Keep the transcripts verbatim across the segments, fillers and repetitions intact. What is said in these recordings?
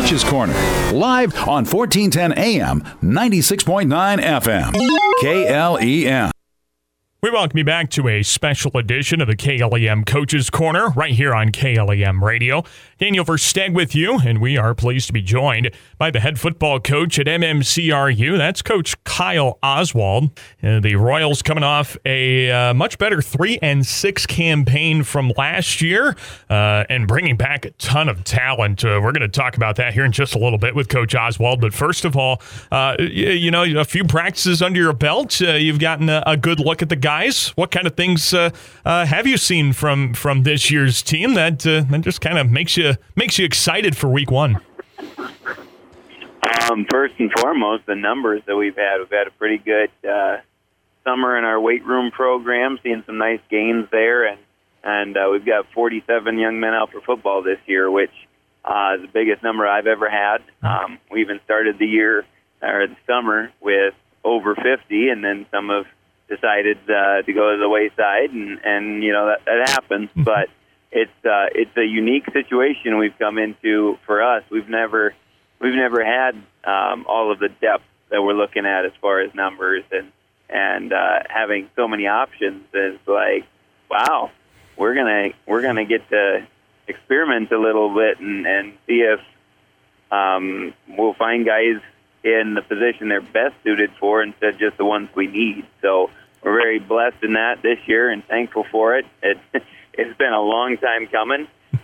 Coach's Corner, live on fourteen ten A M, ninety-six point nine F M, K L E M. We welcome you back to a special edition of the K L E M Coach's Corner right here on K L E M Radio. Daniel Versteg with you, and we are pleased to be joined by the head football coach at M M C R U. That's Coach Kyle Oswald. Uh, the Royals coming off a uh, much better three and six campaign from last year, uh, and bringing back a ton of talent. Uh, we're going to talk about that here in just a little bit with Coach Oswald. But first of all, uh, you, you know, a few practices under your belt. Uh, you've gotten a, a good look at the guys. What kind of things uh, uh, have you seen from from this year's team that uh, that just kind of makes you makes you excited for week one? Um, first and foremost, the numbers that we've had. We've had a pretty good uh, summer in our weight room program, seeing some nice gains there, and and uh, we've got forty-seven young men out for football this year, which uh, is the biggest number I've ever had. Um, we even started the year or the summer with over fifty, and then some have decided uh, to go to the wayside, and, and you know that, that happens. But it's uh, it's a unique situation we've come into for us. We've never we've never had um, all of the depth that we're looking at as far as numbers, and and uh, having so many options is like, wow, we're gonna we're gonna get to experiment a little bit and, and see if um, we'll find guys in the position they're best suited for instead of just the ones we need. So we're very blessed in that this year and thankful for it. It it's been a long time coming.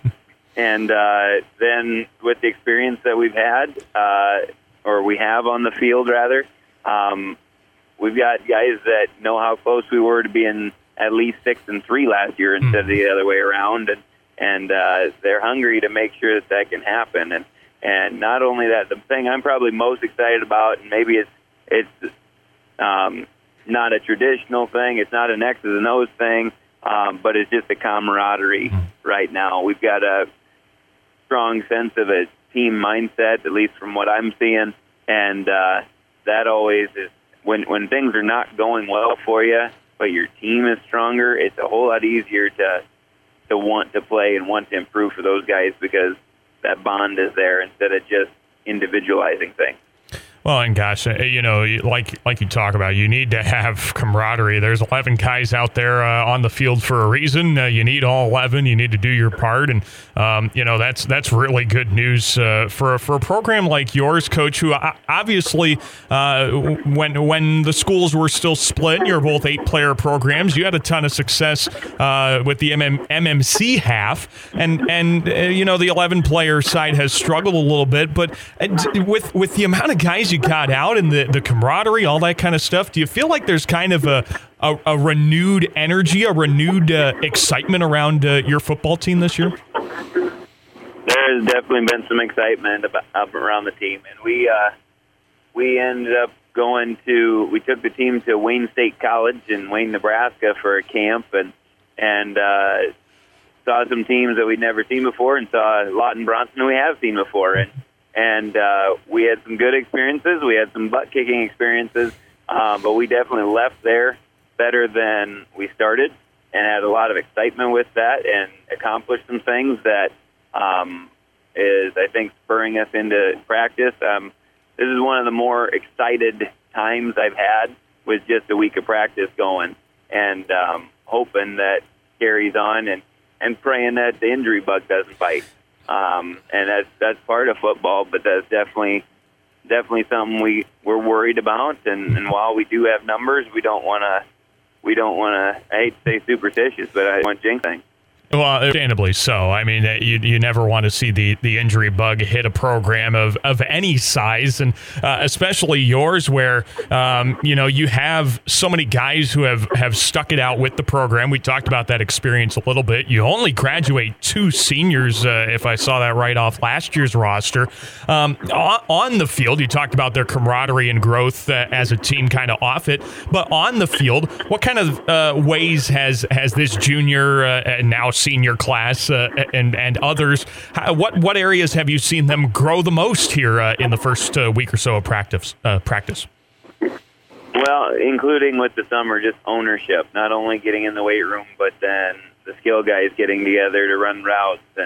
And uh, then with the experience that we've had, uh, or we have on the field rather, um, we've got guys that know how close we were to being at least six and three last year instead of the other way around, and and uh, they're hungry to make sure that that can happen. And and not only that, the thing I'm probably most excited about, and maybe it's it's um, not a traditional thing, it's not an X's and O's thing, um, but it's just a camaraderie right now. We've got a strong sense of a team mindset, at least from what I'm seeing, and uh, that always is when when things are not going well for you, but your team is stronger. It's a whole lot easier to to want to play and want to improve for those guys because that bond is there instead of just individualizing things. Well, and gosh, you know, like like you talk about, you need to have camaraderie. There's eleven guys out there uh, on the field for a reason. Uh, you need all eleven. You need to do your part, and um, you know that's that's really good news uh, for for a program like yours, Coach. Who obviously, uh, when when the schools were still split, you're both eight player programs. You had a ton of success uh, with the M M C half, and and uh, you know the eleven player side has struggled a little bit, but with with the amount of guys you got out and the, the camaraderie, all that kind of stuff, do you feel like there's kind of a, a, a renewed energy, a renewed uh, excitement around uh, your football team this year? There's definitely been some excitement about, up around the team. And we uh, we ended up going to, we took the team to Wayne State College in Wayne, Nebraska for a camp and, and uh, saw some teams that we'd never seen before and saw Lawton Bronson we have seen before. And And uh, we had some good experiences. We had some butt-kicking experiences, uh, but we definitely left there better than we started and had a lot of excitement with that and accomplished some things that um, is, I think, spurring us into practice. Um, this is one of the more excited times I've had with just a week of practice going and um, hoping that carries on and, and praying that the injury bug doesn't bite. Um, and that's that's part of football, but that's definitely definitely something we we're worried about. And, and while we do have numbers, we don't want to we don't want to. I hate to say superstitious, but I want jinxing. Well, understandably so. I mean, you you never want to see the, the injury bug hit a program of, of any size, and uh, especially yours, where um, you know you have so many guys who have, have stuck it out with the program. We talked about that experience a little bit. You only graduate two seniors, uh, if I saw that right, off last year's roster. Um, on, on the field, you talked about their camaraderie and growth uh, as a team, kind of off it. But on the field, what kind of uh, ways has has this junior uh, and now senior class uh, and and others, how, what what areas have you seen them grow the most here uh, in the first uh, week or so of practice? Uh, practice. Well, including with the summer, just ownership, not only getting in the weight room, but then the skill guys getting together to run routes and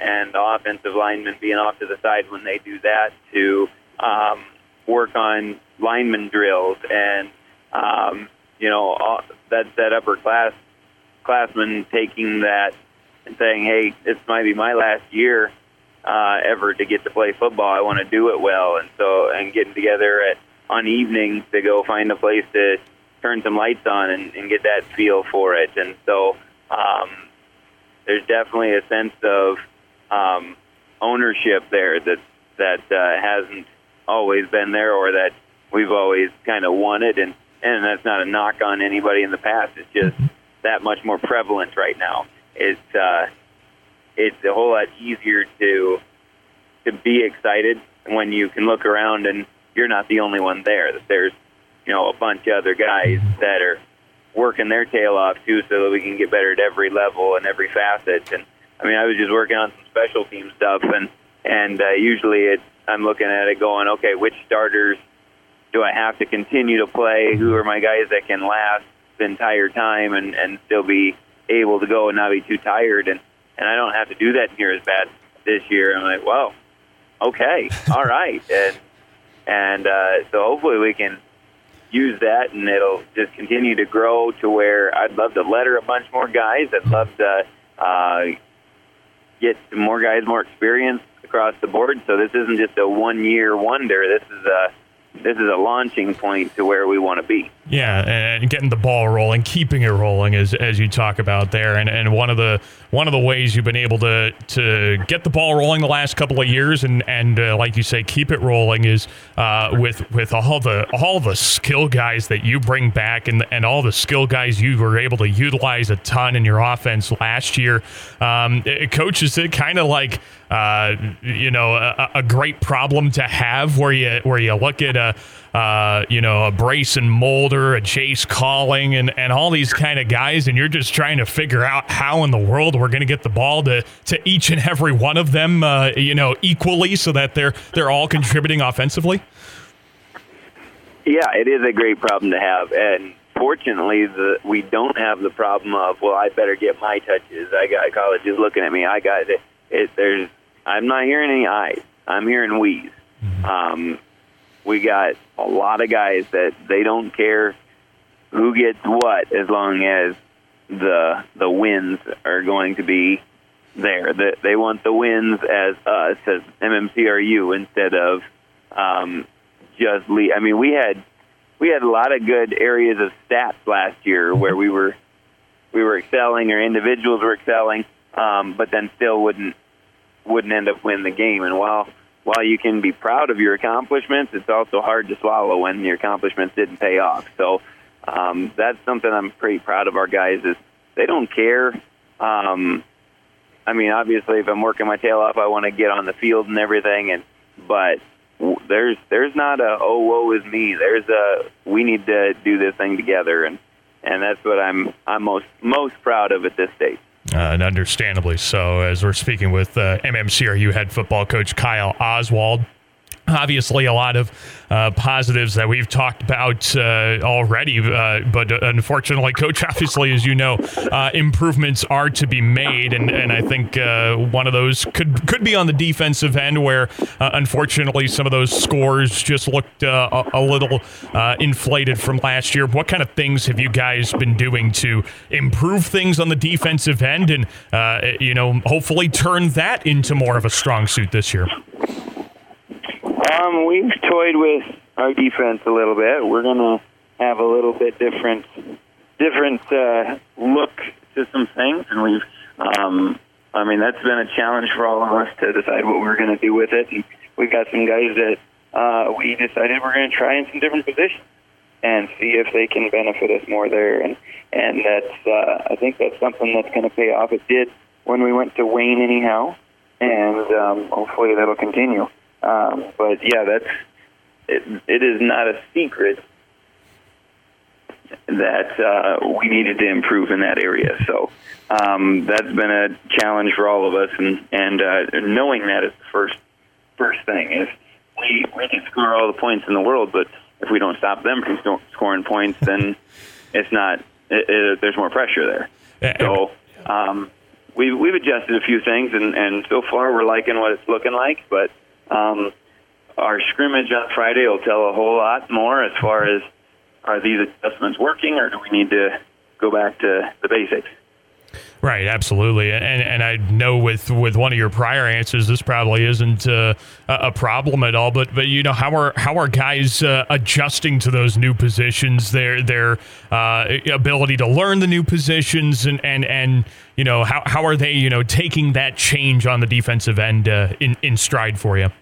and the offensive linemen being off to the side when they do that, to um, work on lineman drills and, um, you know, all, that, that upper class classman taking that and saying, hey, this might be my last year uh, ever to get to play football. I want to do it well. And so, and getting together at, on evenings to go find a place to turn some lights on and, and get that feel for it. And so um, there's definitely a sense of um, ownership there that, that uh, hasn't always been there, or that we've always kind of wanted. And, and that's not a knock on anybody in the past. It's just that much more prevalent right now. It's uh, it's a whole lot easier to to be excited when you can look around and you're not the only one there. That there's, you know, a bunch of other guys that are working their tail off too, so that we can get better at every level and every facet. And I mean, I was just working on some special team stuff, and and uh, usually it, I'm looking at it going, okay, which starters do I have to continue to play? Who are my guys that can last the entire time and, and still be able to go and not be too tired? And, and I don't have to do that here as bad this year. I'm like, well, okay, all right. And and uh, so hopefully we can use that, and it'll just continue to grow to where I'd love to letter a bunch more guys. I'd love to uh, get more guys more experience across the board. So this isn't just a one-year wonder. This is a This is a launching point to where we want to be. Yeah, and getting the ball rolling, keeping it rolling, as as you talk about there, and and one of the one of the ways you've been able to to get the ball rolling the last couple of years, and and uh, like you say, keep it rolling, is uh, with with all the all the skill guys that you bring back, and and all the skill guys you were able to utilize a ton in your offense last year. Um, Coach, is it kind of like uh, you know a, a great problem to have, where you where you look at a Uh, you know, a Brayson Mulder, a Chase Calling, and, and all these kind of guys, and you're just trying to figure out how in the world we're going to get the ball to, to each and every one of them, uh, you know, equally, so that they're they're all contributing offensively? Yeah, it is a great problem to have, and fortunately, the, we don't have the problem of, well, I better get my touches. I got colleges looking at me. I got it. it there's, I'm not hearing any I's. I'm hearing we's. Mm-hmm. Um, we got a lot of guys that they don't care who gets what, as long as the the wins are going to be there. The, they want the wins as us, as M M C R U, instead of um, just lead. I mean, we had we had a lot of good areas of stats last year where we were we were excelling, or individuals were excelling, um, but then still wouldn't wouldn't end up winning the game. And while While you can be proud of your accomplishments, it's also hard to swallow when your accomplishments didn't pay off. So um, that's something I'm pretty proud of our guys, is they don't care. Um, I mean, obviously, if I'm working my tail off, I want to get on the field and everything. And but there's there's not a, oh, woe is me. There's a, we need to do this thing together. And, and that's what I'm I'm most most proud of at this stage. Uh, and understandably so, as we're speaking with uh, M M C R U head football coach Kyle Oswald. Obviously, a lot of uh, positives that we've talked about uh, already, uh, but unfortunately, Coach, obviously, as you know, uh, improvements are to be made, and, and I think uh, one of those could could be on the defensive end, where uh, unfortunately some of those scores just looked uh, a, a little uh, inflated from last year. What kind of things have you guys been doing to improve things on the defensive end, and uh, you know, hopefully turn that into more of a strong suit this year? Um, we've toyed with our defense a little bit. We're going to have a little bit different different uh, look to some things. And we've, um, I mean, that's been a challenge for all of us to decide what we're going to do with it. And we've got some guys that uh, we decided we're going to try in some different positions and see if they can benefit us more there. And, and that's, uh, I think that's something that's going to pay off. It did when we went to Wayne anyhow, and um, hopefully that'll continue. Um, but yeah, that's it, it is not a secret that uh, we needed to improve in that area. So um, that's been a challenge for all of us, and and uh, knowing that is the first first thing. Is we we can score all the points in the world, but if we don't stop them from scoring points, then it's not. It, it, there's more pressure there. So um, we we've adjusted a few things, and, and so far we're liking what it's looking like. But um, our scrimmage on Friday will tell a whole lot more as far as are these adjustments working, or do we need to go back to the basics? Right, absolutely, and and I know with, with one of your prior answers, this probably isn't uh, a problem at all. But but you know, how are how are guys uh, adjusting to those new positions? Their their uh, ability to learn the new positions, and, and, and you know, how how are they you know taking that change on the defensive end uh, in in stride for you?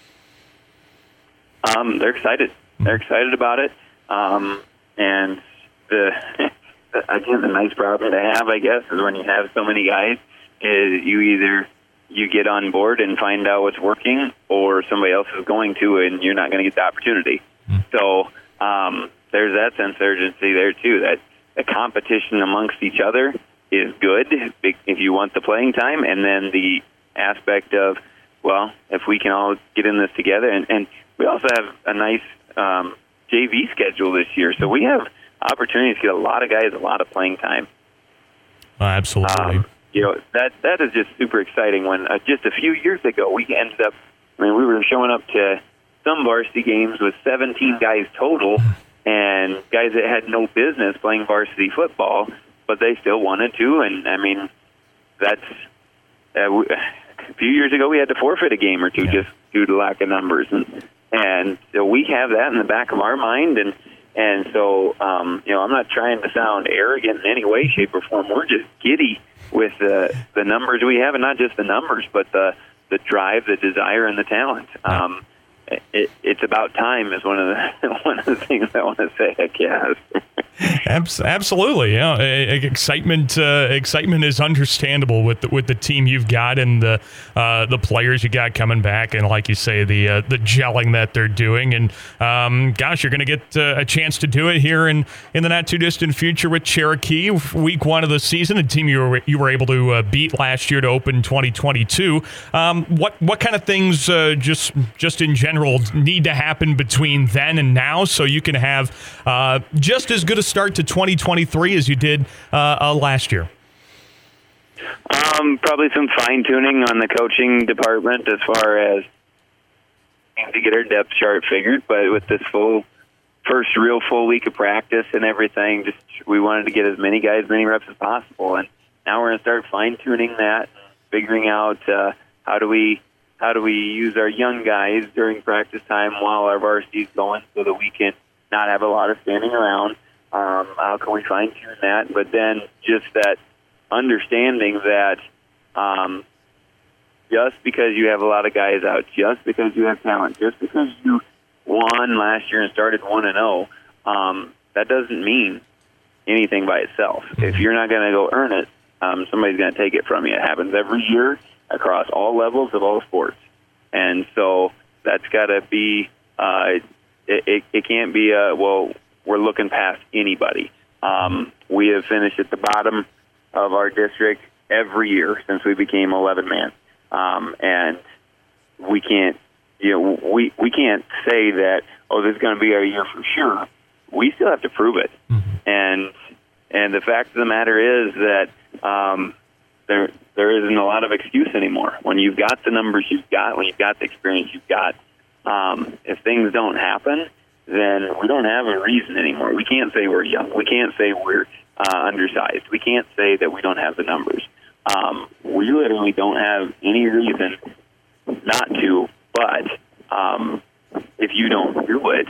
Um, they're excited. They're excited about it, um, and the. Again, the nice problem to have, I guess, is when you have so many guys, is you either you get on board and find out what's working, or somebody else is going to, and you're not going to get the opportunity. Mm. So um, there's that sense of urgency there, too, that the competition amongst each other is good if you want the playing time, and then the aspect of, well, if we can all get in this together, and, and we also have a nice um, J V schedule this year, so we have opportunities to get a lot of guys a lot of playing time. Oh, absolutely. Um, you know, that that is just super exciting. When uh, just a few years ago, we ended up, I mean, we were showing up to some varsity games with seventeen guys total, and guys that had no business playing varsity football, but they still wanted to. And, I mean, that's, uh, we, a few years ago, we had to forfeit a game or two yeah. just due to lack of numbers. And, and so we have that in the back of our mind, and And so, um, you know, I'm not trying to sound arrogant in any way, shape, or form. We're just giddy with the the numbers we have, and not just the numbers, but the the drive, the desire, and the talent. Um, it, it's about time is one of the one of the things I want to say. I guess. Absolutely, yeah. Excitement, uh, excitement is understandable with the, with the team you've got and the uh, the players you got coming back, and like you say, the uh, the gelling that they're doing. And um, gosh, you're going to get uh, a chance to do it here in, in the not too distant future with Cherokee, week one of the season, a team you were you were able to uh, beat last year to open twenty twenty-two. Um, what what kind of things uh, just just in general need to happen between then and now so you can have uh, just as good a start to twenty twenty-three as you did uh, uh, last year? Um, probably some fine-tuning on the coaching department as far as to get our depth chart figured, but with this full first real full week of practice and everything, just we wanted to get as many guys, many reps as possible, and now we're going to start fine-tuning that, figuring out uh, how do we how do we use our young guys during practice time while our varsity's going so that we can not have a lot of standing around. Um, how can we fine-tune that? But then just that understanding that um, just because you have a lot of guys out, just because you have talent, just because you won last year and started one and zero, um, that doesn't mean anything by itself. If you're not going to go earn it, um, somebody's going to take it from you. It happens every year across all levels of all sports, and so that's got to be. Uh, it, it, it can't be a well. We're looking past anybody. Um, we have finished at the bottom of our district every year since we became eleven man, um, and we can't, you know, we we can't say that oh, this is going to be our year for sure. We still have to prove it, mm-hmm. and and the fact of the matter is that um, there there isn't a lot of excuse anymore. When you've got the numbers you've got, when you've got the experience you've got, um, if things don't happen, then we don't have a reason anymore. We can't say we're young. We can't say we're uh, undersized. We can't say that we don't have the numbers. Um, we literally don't have any reason not to, but um, if you don't do it,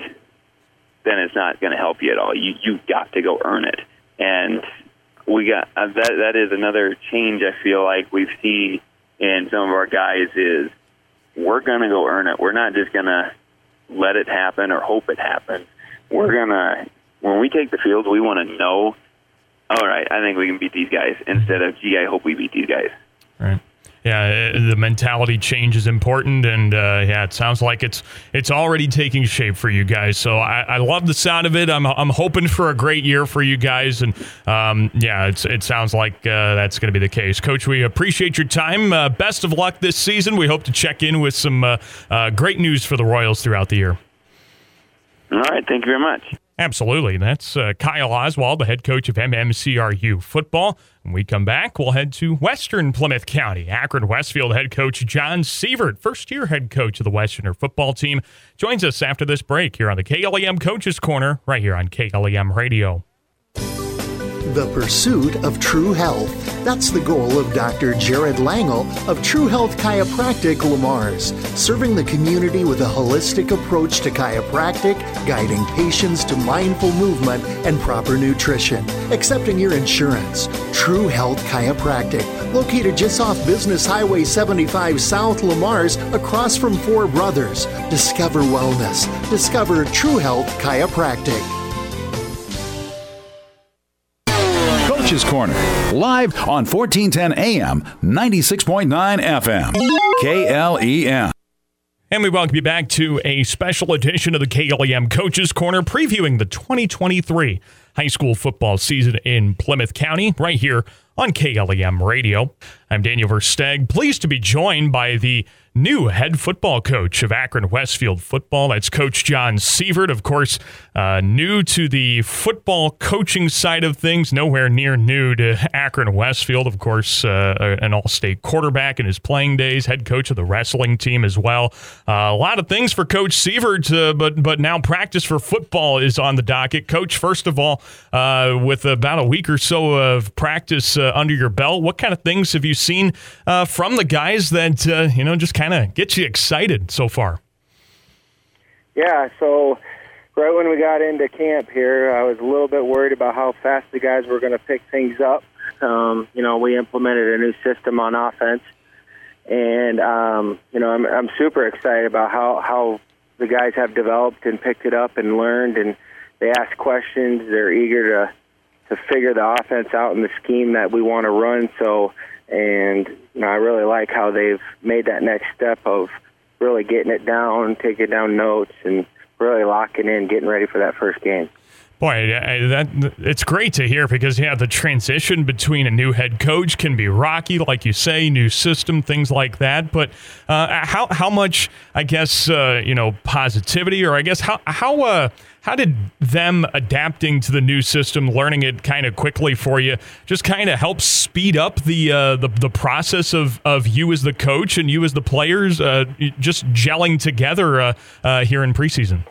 then it's not going to help you at all. You, you've got to go earn it. And we got uh, that. That is another change I feel like we've seen in some of our guys is we're going to go earn it. We're not just going to let it happen or hope it happens. We're going to, when we take the field, we want to know, all right, I think we can beat these guys instead of, gee, I hope we beat these guys. Right. Yeah, the mentality change is important, and uh, yeah, it sounds like it's it's already taking shape for you guys. So I, I love the sound of it. I'm I'm hoping for a great year for you guys, and um, yeah, it's it sounds like uh, that's going to be the case. Coach, we appreciate your time. Uh, best of luck this season. We hope to check in with some uh, uh, great news for the Royals throughout the year. All right, thank you very much. Absolutely. That's uh, Kyle Oswald, the head coach of M M C R U football. When we come back, we'll head to Western Plymouth County. Akron Westfield head coach John Sievert, first-year head coach of the Westerner football team, joins us after this break here on the K L E M Coaches Corner, right here on K L E M Radio. The pursuit of true health. That's the goal of Doctor Jared Langel of True Health Chiropractic Lamars, serving the community with a holistic approach to chiropractic, guiding patients to mindful movement and proper nutrition, accepting your insurance. True Health Chiropractic, located just off Business Highway seventy-five South Lamars, across from Four Brothers. Discover wellness. Discover True Health Chiropractic. Coach's Corner, live on fourteen ten A M, ninety-six point nine F M, K L E M. And we welcome you back to a special edition of the K L E M Coaches Corner, previewing the twenty twenty-three high school football season in Plymouth County, right here on K L E M Radio. I'm Daniel Versteg, pleased to be joined by the new head football coach of Akron Westfield football. That's Coach John Sievert, of course, uh, new to the football coaching side of things, nowhere near new to Akron Westfield. Of course, uh, an all-state quarterback in his playing days, head coach of the wrestling team as well. Uh, a lot of things for Coach Sievert, uh, but but now practice for football is on the docket. Coach, first of all, uh, with about a week or so of practice uh, under your belt, what kind of things have you seen uh, from the guys that, uh, you know, just kind of get you excited so far? Yeah, so right when we got into camp here, I was a little bit worried about how fast the guys were going to pick things up. Um, you know, we implemented a new system on offense, and, um, you know, I'm, I'm super excited about how, how the guys have developed and picked it up and learned, and they ask questions. They're eager to to figure the offense out in the scheme that we want to run. So, and, you know, I really like how they've made that next step of really getting it down, taking down notes, and really locking in, getting ready for that first game. Boy, that it's great to hear because, yeah, the transition between a new head coach can be rocky, like you say, new system, things like that. But uh, how how much, I guess, uh, you know, positivity, or I guess how how uh, how did them adapting to the new system, learning it kind of quickly for you, just kind of help speed up the uh, the the process of, of you as the coach and you as the players uh, just gelling together uh, uh, here in preseason?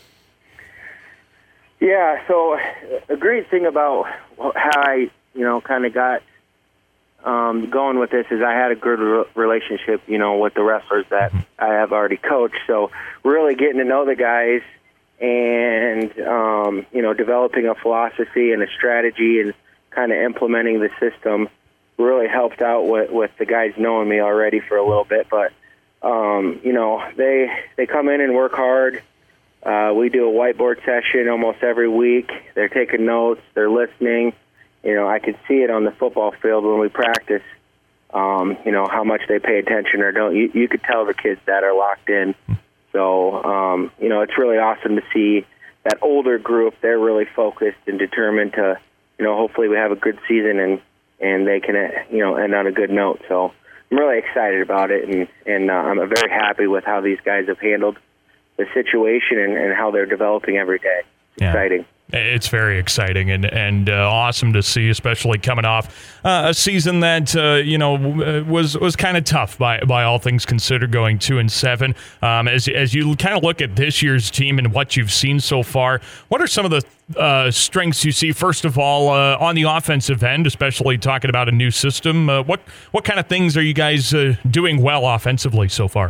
Yeah, so a great thing about how I, you know, kind of got um, going with this is I had a good re- relationship, you know, with the wrestlers that I have already coached. So really getting to know the guys and, um, you know, developing a philosophy and a strategy and kind of implementing the system really helped out with, with the guys knowing me already for a little bit. But, um, you know, they they come in and work hard. Uh, we do a whiteboard session almost every week. They're taking notes. They're listening. You know, I can see it on the football field when we practice, um, you know, how much they pay attention or don't. You, you could tell the kids that are locked in. So, um, you know, it's really awesome to see that older group. They're really focused and determined to, you know, hopefully we have a good season and, and they can, uh, you know, end on a good note. So I'm really excited about it, and, and uh, I'm very happy with how these guys have handled the situation and, and how they're developing every day. It's yeah. exciting. It's very exciting and and uh, awesome to see, especially coming off uh, a season that uh, you know was was kind of tough by by all things considered, going two and seven. Um, as as you kind of look at this year's team and what you've seen so far, what are some of the uh, strengths you see? First of all, uh, on the offensive end, especially talking about a new system, uh, what what kind of things are you guys uh, doing well offensively so far?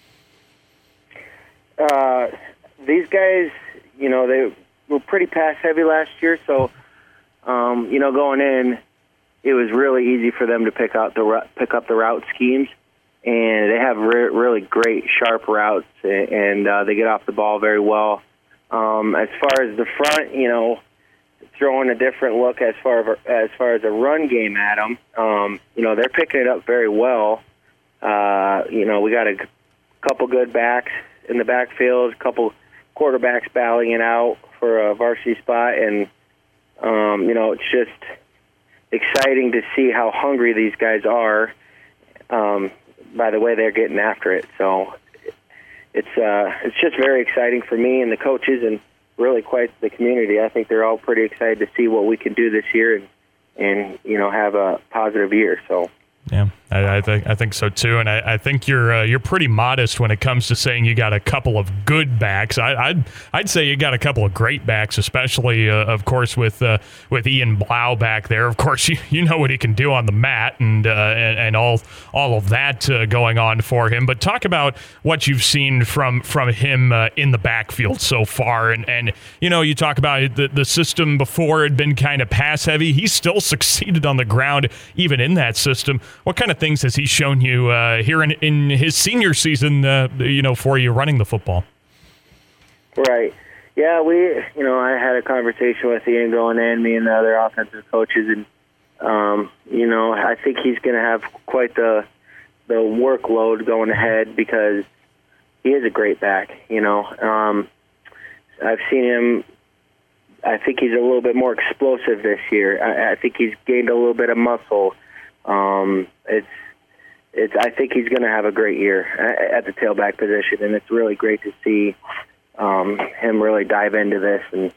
Uh, these guys, you know, they were pretty pass-heavy last year, so, um, you know, going in, it was really easy for them to pick out the pick up the route schemes, and they have re- really great, sharp routes, and uh, they get off the ball very well. Um, as far as the front, you know, throwing a different look as far as, as far as a run game at them, um, you know, they're picking it up very well. Uh, you know, we got a couple good backs in the backfield, a couple quarterbacks battling it out for a varsity spot, and um, you know, it's just exciting to see how hungry these guys are um, by the way they're getting after it. So it's uh, it's just very exciting for me and the coaches, and really quite the community. I think they're all pretty excited to see what we can do this year and, and you know, have a positive year. So. Yeah, I, I think I think so too, and I, I think you're uh, you're pretty modest when it comes to saying you got a couple of good backs. I, I'd I'd say you got a couple of great backs, especially uh, of course with uh, with Ian Blau back there. Of course, you, you know what he can do on the mat and uh, and, and all all of that uh, going on for him. But talk about what you've seen from from him uh, in the backfield so far, and and you know you talk about the the system before had been kind of pass heavy. He still succeeded on the ground even in that system. What kind of things has he shown you uh, here in, in his senior season, uh, you know, for you running the football? Right. Yeah, we, you know, I had a conversation with Ian going in, me and the other offensive coaches, and, um, you know, I think he's going to have quite the the workload going ahead because he is a great back, you know. Um, I've seen him, I think he's a little bit more explosive this year. I, I think he's gained a little bit of muscle. Um, it's, it's. I think he's going to have a great year at the tailback position, and it's really great to see um, him really dive into this and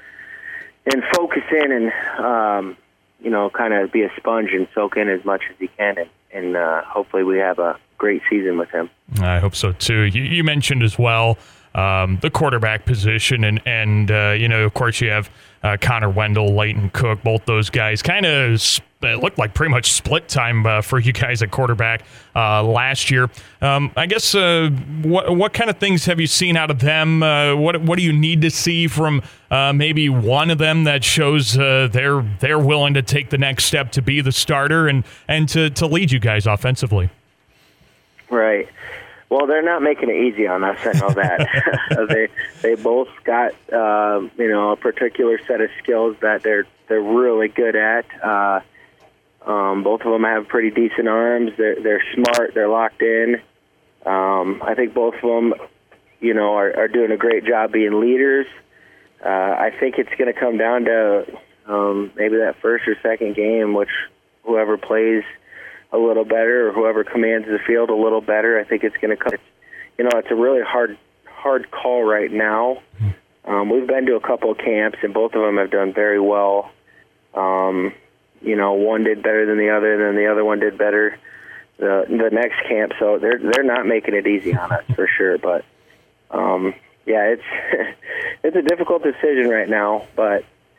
and focus in and um, you know, kind of be a sponge and soak in as much as he can, and, and uh, hopefully we have a great season with him. I hope so too. You, you mentioned as well um, the quarterback position, and and uh, you know, of course, you have uh, Connor Wendell, Leighton Cook, both those guys kind of. Sp- It looked like pretty much split time uh, for you guys at quarterback uh, last year. Um, I guess uh, what what kind of things have you seen out of them? Uh, what what do you need to see from uh, maybe one of them that shows uh, they're they're willing to take the next step to be the starter and and to, to lead you guys offensively? Right. Well, they're not making it easy on us. I know that. they they both got uh, you know a particular set of skills that they're they're really good at. Uh, Um, both of them have pretty decent arms. They're they're smart. They're locked in. Um, I think both of them, you know, are, are doing a great job being leaders. Uh, I think it's going to come down to um, maybe that first or second game, which whoever plays a little better or whoever commands the field a little better. I think it's going to come. You know, it's a really hard hard call right now. Um, we've been to a couple of camps, and both of them have done very well. Um, You know, one did better than the other, and then the other one did better the the next camp. So they're they're not making it easy on us for sure. But um, yeah, it's it's a difficult decision right now, but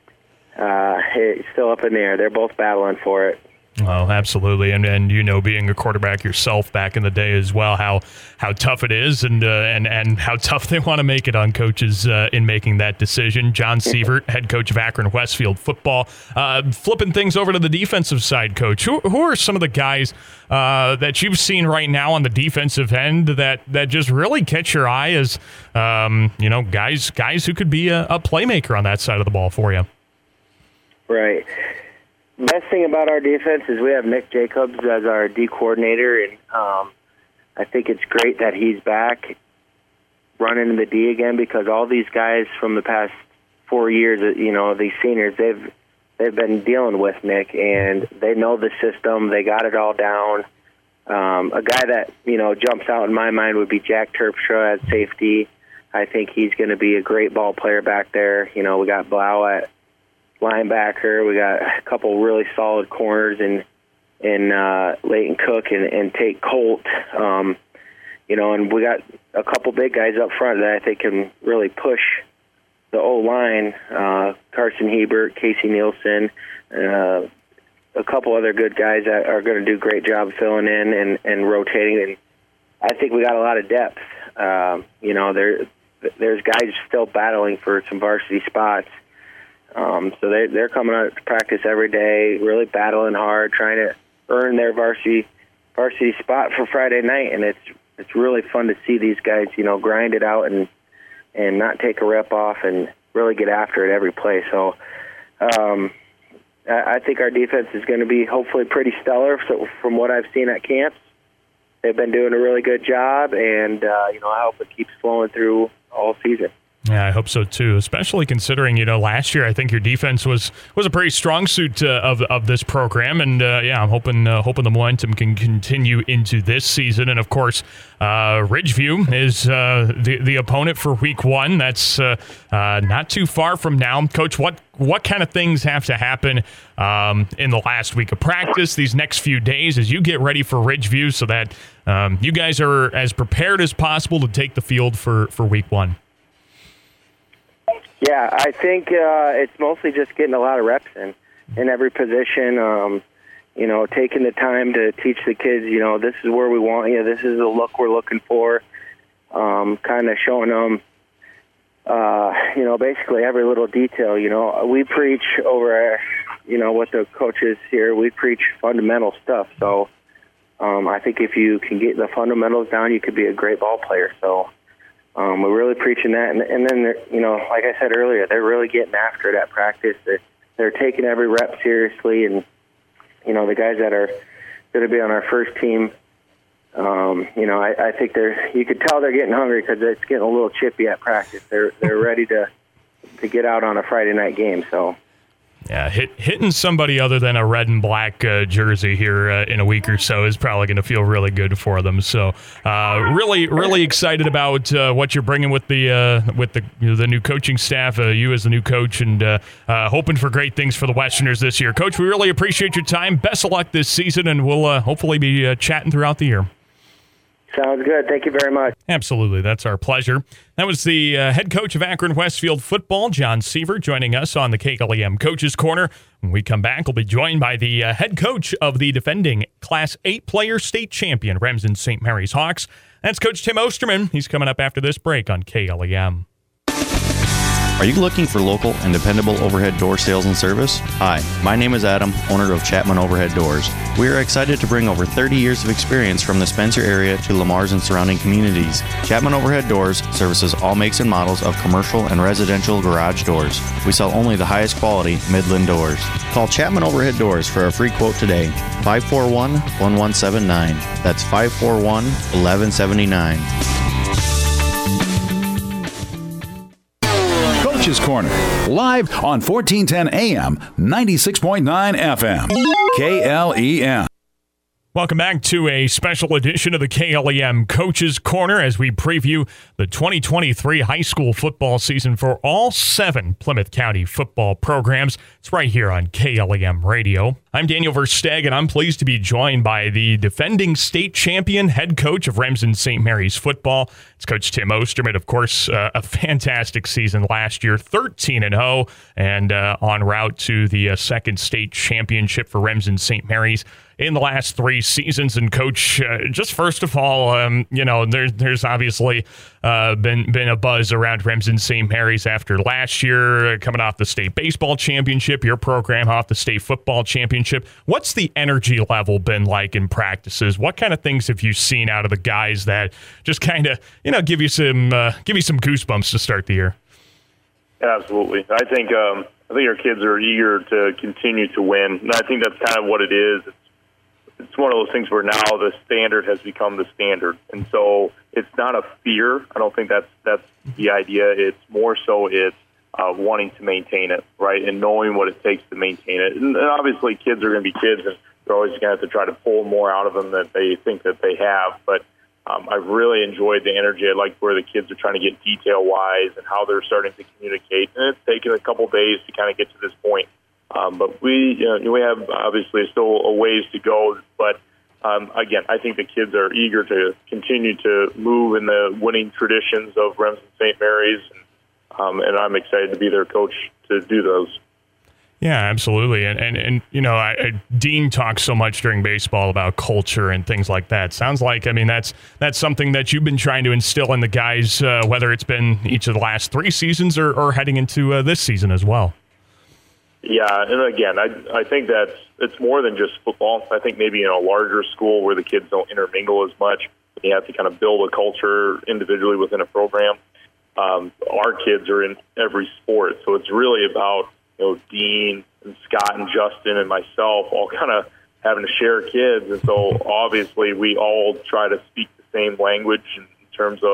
uh, it's still up in the air. They're both battling for it. Well, absolutely, and and you know, being a quarterback yourself back in the day as well, how how tough it is, and uh, and and how tough they want to make it on coaches uh, in making that decision. John Sievert, head coach of Akron Westfield football, uh, flipping things over to the defensive side, coach. Who who are some of the guys uh, that you've seen right now on the defensive end that that just really catch your eye as um, you know guys guys who could be a, a playmaker on that side of the ball for you? Right. Best thing about our defense is we have Nick Jacobs as our D coordinator, and um, I think it's great that he's back running the D again because all these guys from the past four years, you know, these seniors, they've they've been dealing with Nick, and they know the system. They got it all down. Um, a guy that, you know, jumps out in my mind would be Jack Terpstra at safety. I think he's going to be a great ball player back there. You know, we got Blau at linebacker. We got a couple really solid corners in in uh, Leighton Cook and, and Tate Colt. Um, you know, and we got a couple big guys up front that I think can really push the O-line. Uh, Carson Hebert, Casey Nielsen, uh, a couple other good guys that are going to do a great job filling in and, and rotating. And I think we got a lot of depth. Um, you know, there there's guys still battling for some varsity spots. Um, so they, they're coming out to practice every day, really battling hard, trying to earn their varsity varsity spot for Friday night. And it's it's really fun to see these guys, you know, grind it out and and not take a rep off and really get after it every play. So um, I, I think our defense is going to be hopefully pretty stellar. So from what I've seen at camps, they've been doing a really good job, and uh, you know, I hope it keeps flowing through all season. Yeah, I hope so too, especially considering, you know, last year I think your defense was was a pretty strong suit uh, of of this program. And, uh, yeah, I'm hoping uh, hoping the momentum can continue into this season. And, of course, uh, Ridgeview is uh, the, the opponent for week one. That's uh, uh, not too far from now. Coach, what, what kind of things have to happen um, in the last week of practice, these next few days, as you get ready for Ridgeview so that um, you guys are as prepared as possible to take the field for, for week one? Yeah, I think uh, it's mostly just getting a lot of reps in, in every position, um, you know, taking the time to teach the kids, you know, this is where we want you, this is the look we're looking for, um, kind of showing them, uh, you know, basically every little detail. You know, we preach over, you know, with the coaches here, we preach fundamental stuff. So um, I think if you can get the fundamentals down, you could be a great ball player. So Um, we're really preaching that, and, and then, you know, like I said earlier, they're really getting after it at practice. They're, they're taking every rep seriously, and, you know, the guys that are going to be on our first team, um, you know, I, I think they're, you could tell they're getting hungry because it's getting a little chippy at practice. They're they're ready to to get out on a Friday night game, so. Yeah, hit, hitting somebody other than a red and black uh, jersey here uh, in a week or so is probably going to feel really good for them. So, uh, really, really excited about uh, what you're bringing with the uh, with the you know, the new coaching staff. Uh, you as the new coach, and uh, uh, hoping for great things for the Westerners this year, Coach. We really appreciate your time. Best of luck this season, and we'll uh, hopefully be uh, chatting throughout the year. Sounds good. Thank you very much. Absolutely. That's our pleasure. That was the uh, head coach of Akron Westfield football, John Seaver, joining us on the K L E M Coaches Corner. When we come back, we'll be joined by the uh, head coach of the defending Class eight player state champion, Remsen Saint Mary's Hawks. That's Coach Tim Osterman. He's coming up after this break on K L E M. Are you looking for local and dependable overhead door sales and service? Hi, my name is Adam, owner of Chapman Overhead Doors. We are excited to bring over thirty years of experience from the Spencer area to Lamar's and surrounding communities. Chapman Overhead Doors services all makes and models of commercial and residential garage doors. We sell only the highest quality Midland doors. Call Chapman Overhead Doors for a free quote today. five four one, one one seven nine. That's five four one, one one seven nine. Coach's Corner, live on fourteen ten A M, ninety-six point nine F M, K L E M. Welcome back to a special edition of the K L E M Coaches Corner as we preview the twenty twenty-three high school football season for all seven Plymouth County football programs. It's right here on K L E M Radio. I'm Daniel Versteg, and I'm pleased to be joined by the defending state champion head coach of Remsen Saint Mary's football. It's Coach Tim Osterman. Of course, uh, a fantastic season last year, thirteen and oh, and uh, en route to the uh, second state championship for Remsen Saint Mary's in the last three seasons. And Coach, uh, just first of all, um, you know, there's there's obviously uh, been been a buzz around Remsen Saint Mary's after last year, uh, coming off the state baseball championship, your program off the state football championship. What's the energy level been like in practices? What kind of things have you seen out of the guys that just kind of, you know, give you some uh, give you some goosebumps to start the year? Absolutely. I think um, I think our kids are eager to continue to win, and I think that's kind of what it is. It's, it's one of those things where now the standard has become the standard, and so it's not a fear. I don't think that's that's the idea. It's more so it's uh, wanting to maintain it, right, and knowing what it takes to maintain it. And, and obviously, kids are going to be kids, and they're always going to have to try to pull more out of them than they think that they have. But um, I've really enjoyed the energy. I like where the kids are trying to get detail-wise and how they're starting to communicate. And it's taken a couple days to kind of get to this point. Um, but we you know, we have obviously still a ways to go. But, um, again, I think the kids are eager to continue to move in the winning traditions of Remsen Saint Mary's. And, um, and I'm excited to be their coach to do those. Yeah, absolutely. And, and, and you know, I, I, Dean talks so much during baseball about culture and things like that. Sounds like, I mean, that's that's something that you've been trying to instill in the guys, uh, whether it's been each of the last three seasons or, or heading into uh, this season as well. Yeah, and again, I I think that's it's more than just football. I think maybe in a larger school where the kids don't intermingle as much, you have to kind of build a culture individually within a program. Um, our kids are in every sport, so it's really about, you know, Dean and Scott and Justin and myself all kind of having to share kids. And so obviously we all try to speak the same language in terms of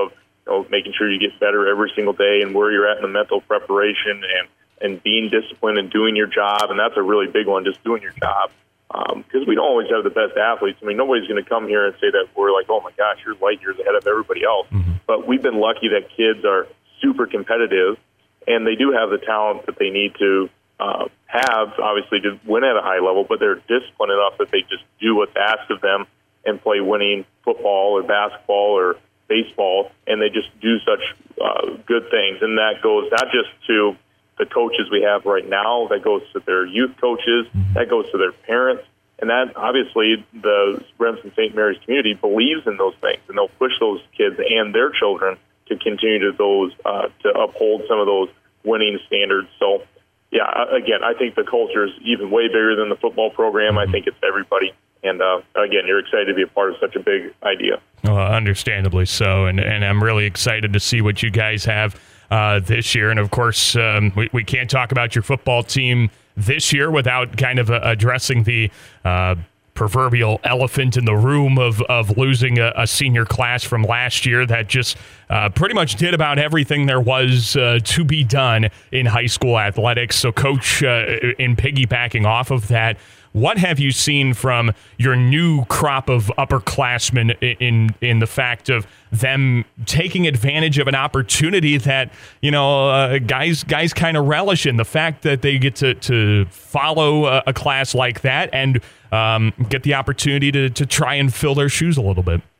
you know, making sure you get better every single day and where you're at in the mental preparation and, and being disciplined and doing your job. And that's a really big one, just doing your job. Because um, we don't always have the best athletes. I mean, nobody's going to come here and say that we're like, oh, my gosh, you're light years ahead of everybody else. Mm-hmm. But we've been lucky that kids are super competitive, and they do have the talent that they need to uh, have, obviously, to win at a high level, but they're disciplined enough that they just do what's asked of them and play winning football or basketball or baseball, and they just do such uh, good things. And that goes not just to the coaches we have right now, that goes to their youth coaches, that goes to their parents, and that obviously the Remsen Saint Mary's community believes in those things, and they'll push those kids and their children to continue to those uh, to uphold some of those winning standards. So, yeah, again, I think the culture is even way bigger than the football program. I think it's everybody. And, uh, again, you're excited to be a part of such a big idea. Well, understandably so, and, and I'm really excited to see what you guys have uh, this year. And, of course, um, we, we can't talk about your football team this year without kind of uh, addressing the uh, proverbial elephant in the room of, of losing a, a senior class from last year that just uh, pretty much did about everything there was uh, to be done in high school athletics. So, Coach, uh, in piggybacking off of that, what have you seen from your new crop of upperclassmen in in the fact of them taking advantage of an opportunity that, you know, uh, guys guys kind of relish in, the fact that they get to, to follow a, a class like that and um, get the opportunity to, to try and fill their shoes a little bit?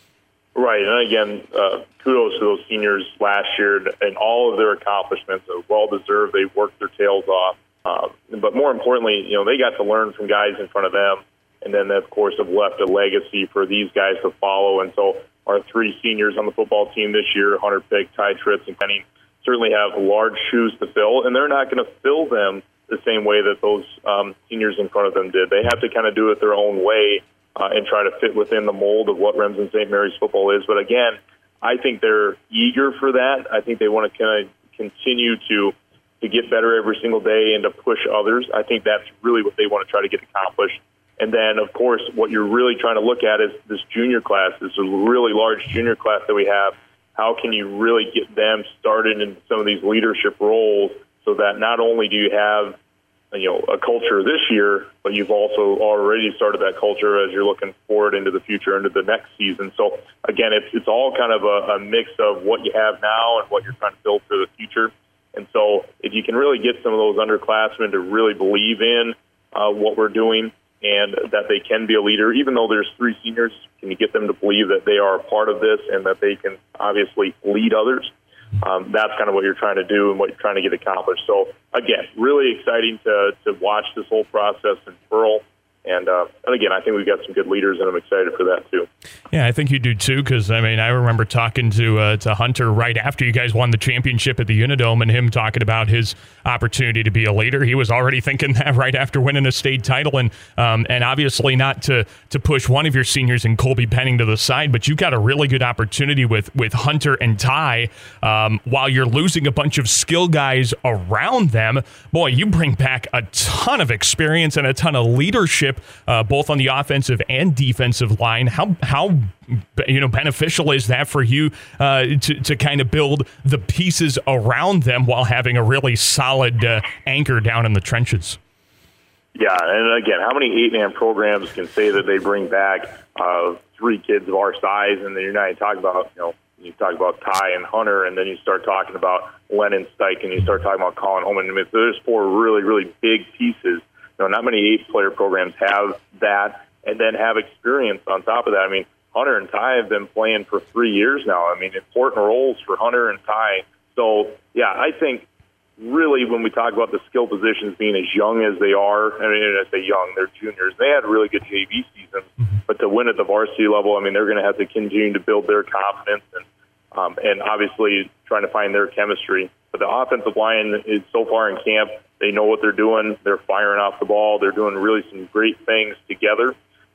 Right, and again, uh, kudos to those seniors last year and all of their accomplishments are well-deserved. They worked their tails off. Uh, but more importantly, you know, they got to learn from guys in front of them, and then, of course, have left a legacy for these guys to follow. And so our three seniors on the football team this year, Hunter Pick, Ty Tritz, and Kenny, certainly have large shoes to fill, and they're not going to fill them the same way that those um, seniors in front of them did. They have to kind of do it their own way uh, and try to fit within the mold of what Remsen Saint Mary's football is. But, again, I think they're eager for that. I think they want to kind of continue to to get better every single day and to push others. I think that's really what they want to try to get accomplished. And then, of course, what you're really trying to look at is this junior class, this really large junior class that we have. How can you really get them started in some of these leadership roles so that not only do you have, you know, a culture this year, but you've also already started that culture as you're looking forward into the future, into the next season. So, again, it's, it's all kind of a, a mix of what you have now and what you're trying to build for the future. And so if you can really get some of those underclassmen to really believe in uh, what we're doing and that they can be a leader, even though there's three seniors, can you get them to believe that they are a part of this and that they can obviously lead others? Um, that's kind of what you're trying to do and what you're trying to get accomplished. So, again, really exciting to, to watch this whole process unfurl. And, uh, and again, I think we've got some good leaders, and I'm excited for that, too. Yeah, I think you do, too, because, I mean, I remember talking to uh, to Hunter right after you guys won the championship at the Unidome and him talking about his opportunity to be a leader. He was already thinking that right after winning a state title. And um, and obviously not to to push one of your seniors in Colby Penning to the side, but you've got a really good opportunity with, with Hunter and Ty. Um, while you're losing a bunch of skill guys around them, boy, you bring back a ton of experience and a ton of leadership, Uh, both on the offensive and defensive line. How how you know beneficial is that for you uh, to to kind of build the pieces around them while having a really solid uh, anchor down in the trenches? Yeah, and again, how many eight-man programs can say that they bring back uh, three kids of our size, and then you're not talking about, you know, you talk about Ty and Hunter, and then you start talking about Lennon Stike, and you start talking about Colin Holman. I mean, there's four really, really big pieces. You know, not many eight-player programs have that, and then have experience on top of that. I mean, Hunter and Ty have been playing for three years now. I mean, important roles for Hunter and Ty. So, yeah, I think really when we talk about the skill positions being as young as they are, I mean, I say young, they're juniors. They had really good J V seasons, mm-hmm. but to win at the varsity level, I mean, they're going to have to continue to build their confidence and, um, and obviously trying to find their chemistry. But the offensive line is so far in camp. They know what they're doing. They're firing off the ball. They're doing really some great things together.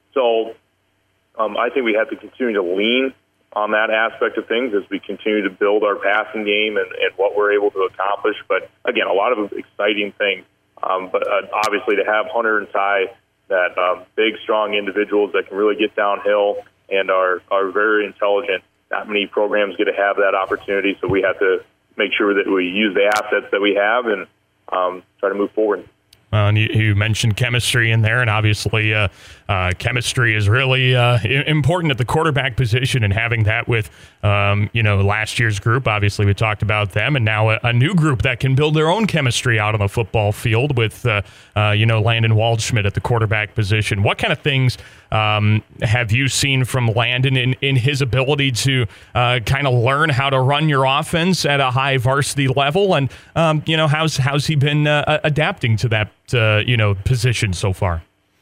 So um, I think we have to continue to lean on that aspect of things as we continue to build our passing game and, and what we're able to accomplish. But, again, a lot of exciting things. Um, but uh, obviously to have Hunter and Ty, that um, big, strong individuals that can really get downhill and are, are very intelligent, not many programs get to have that opportunity, so we have to make sure that we use the assets that we have and um, try to move forward. Uh, and you, you mentioned chemistry in there, and obviously uh, uh, chemistry is really uh, important at the quarterback position, and having that with, um, you know, last year's group. Obviously, we talked about them, and now a, a new group that can build their own chemistry out on the football field with, uh, uh, you know, Landon Waldschmidt at the quarterback position. What kind of things um, have you seen from Landon in, in his ability to uh, kind of learn how to run your offense at a high varsity level? And, um, you know, how's, how's he been uh, adapting to that, uh, you know, position so far?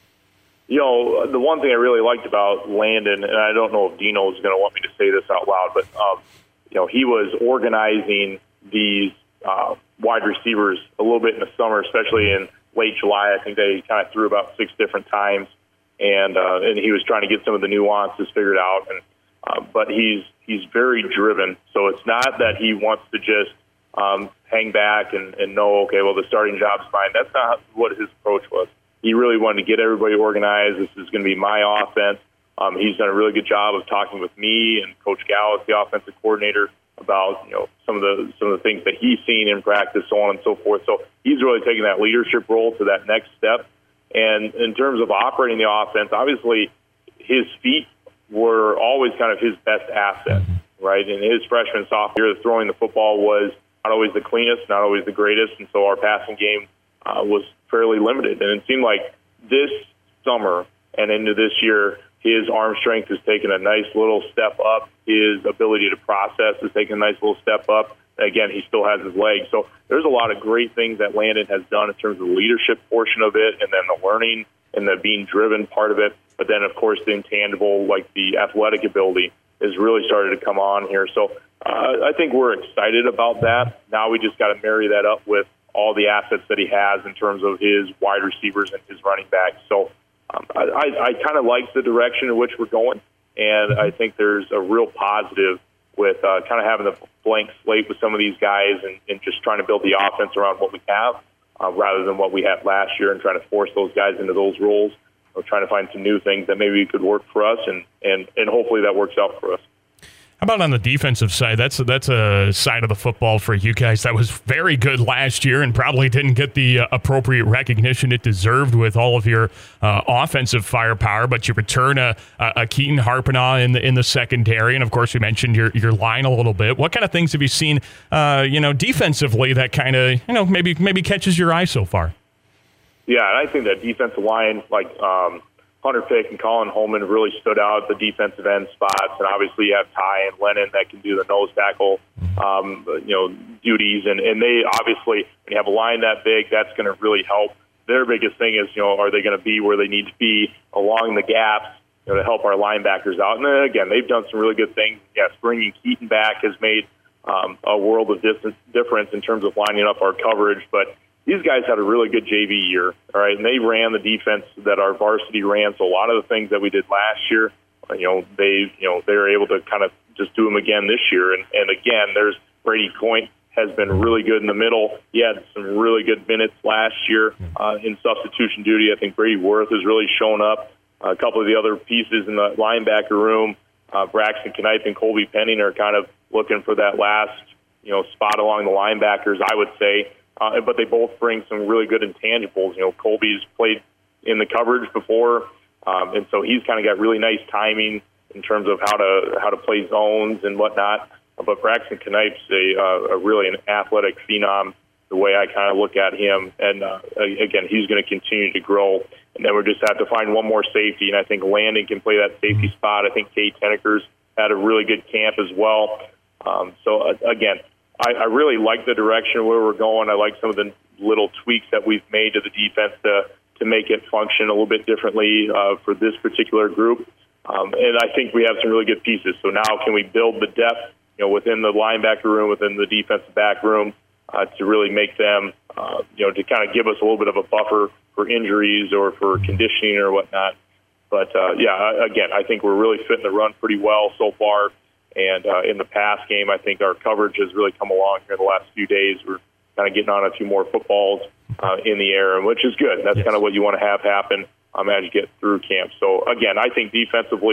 You know, the one thing I really liked about Landon, and I don't know if Dino is going to want me to say this out loud, but, um, you know, he was organizing these uh, wide receivers a little bit in the summer, especially in late July. I think they kind of threw about six different times, and uh, and he was trying to get some of the nuances figured out. And uh, but he's he's very driven, so it's not that he wants to just um, hang back and, and know, okay, well, the starting job's fine. That's not what his approach was. He really wanted to get everybody organized. This is going to be my offense. Um, he's done a really good job of talking with me and Coach Gallus, the offensive coordinator, about you know some of the some of the things that he's seen in practice, so on and so forth. So he's really taking that leadership role to that next step. And in terms of operating the offense, obviously his feet were always kind of his best asset, right? In his freshman sophomore year, throwing the football was not always the cleanest, not always the greatest, and so our passing game uh, was fairly limited. And it seemed like this summer and into this year, his arm strength has taken a nice little step up. His ability to process has taken a nice little step up. Again, he still has his legs. So there's a lot of great things that Landon has done in terms of the leadership portion of it, and then the learning and the being driven part of it. But then, of course, the intangible, like the athletic ability, has really started to come on here. So uh, I think we're excited about that. Now we just got to marry that up with all the assets that he has in terms of his wide receivers and his running backs. So um, I, I, I kind of like the direction in which we're going, and I think there's a real positive with uh, kind of having a blank slate with some of these guys and, and just trying to build the offense around what we have uh, rather than what we had last year, and trying to force those guys into those roles. We're trying to find some new things that maybe could work for us, and, and, and hopefully that works out for us. How about on the defensive side? That's a, that's a side of the football for you guys that was very good last year and probably didn't get the uh, appropriate recognition it deserved with all of your uh, offensive firepower. But you return a, a Keaton Harpinaugh in the in the secondary, and of course you mentioned your your line a little bit. What kind of things have you seen, uh, you know, defensively that kind of you know maybe maybe catches your eye so far? Yeah, and I think that defensive line, like um, Hunter Pick and Colin Holman, really stood out at the defensive end spots. And obviously you have Ty and Lennon that can do the nose tackle, um, you know, duties. And, and they obviously, when you have a line that big, that's going to really help. Their biggest thing is, you know, are they going to be where they need to be along the gaps, you know, to help our linebackers out? And then, again, they've done some really good things. Yes, bringing Keaton back has made um, a world of distance, difference in terms of lining up our coverage. But these guys had a really good J V year, all right, and they ran the defense that our varsity ran. So a lot of the things that we did last year, you know, they, you know, they were able to kind of just do them again this year. And, and again, there's Brady Coyne has been really good in the middle. He had some really good minutes last year uh, in substitution duty. I think Brady Worth has really shown up. Uh, a couple of the other pieces in the linebacker room, uh, Braxton Knipe and Colby Penning, are kind of looking for that last, you know, spot along the linebackers, I would say. Uh, but they both bring some really good intangibles. You know, Colby's played in the coverage before, um, and so he's kind of got really nice timing in terms of how to how to play zones and whatnot. But Braxton Knipe's a, uh, a really an athletic phenom, the way I kind of look at him. And, uh, again, he's going to continue to grow. And then we just have to find one more safety, and I think Landon can play that safety spot. I think Kay Teneker's had a really good camp as well. Um, so, uh, again, I, I really like the direction where we're going. I like some of the little tweaks that we've made to the defense to, to make it function a little bit differently uh, for this particular group. Um, and I think we have some really good pieces. So now can we build the depth, you know, within the linebacker room, within the defensive back room, uh, to really make them, uh, you know, to kind of give us a little bit of a buffer for injuries or for conditioning or whatnot. But, uh, yeah, again, I think we're really fitting the run pretty well so far. And uh, in the pass game, I think our coverage has really come along here in the last few days. We're kind of getting on a few more footballs uh, in the air, which is good. That's yes. kind of what you want to have happen um, as you get through camp. So, again, I think defensively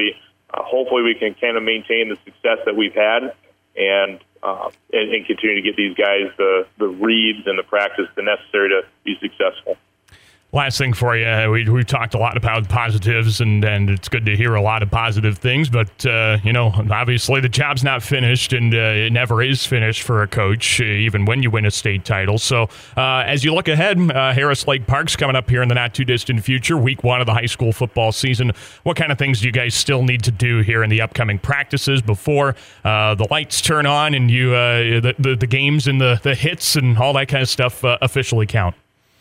uh, hopefully we can kind of maintain the success that we've had and, uh, and and continue to get these guys the, the reads and the practice the necessary to be successful. Last thing for you, we, we've talked a lot about positives, and, and it's good to hear a lot of positive things, but, uh, you know, obviously the job's not finished, and uh, it never is finished for a coach, uh, even when you win a state title. So uh, as you look ahead, uh, Harris Lake Park's coming up here in the not-too-distant future, week one of the high school football season. What kind of things do you guys still need to do here in the upcoming practices before uh, the lights turn on and you uh, the, the, the games and the, the hits and all that kind of stuff uh, officially count?